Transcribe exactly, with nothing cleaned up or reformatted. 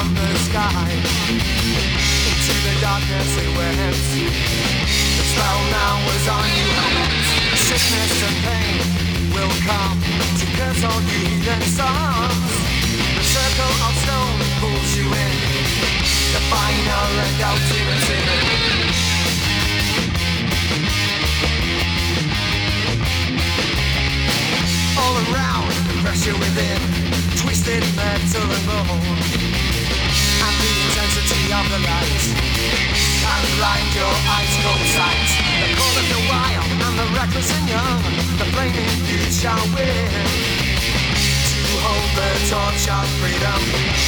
from the sky. Into the darkness it went. The spell now was on you, and sickness and pain will come to curse all the heathen songs. The circle of stone pulls you in, the final and ultimate sin. All around, the pressure within, twisted metal and bone, and the intensity of the light can blind your eyes cold sight. The call of the wild and the reckless and young, the flaming youth shall win to hold the torch of freedom.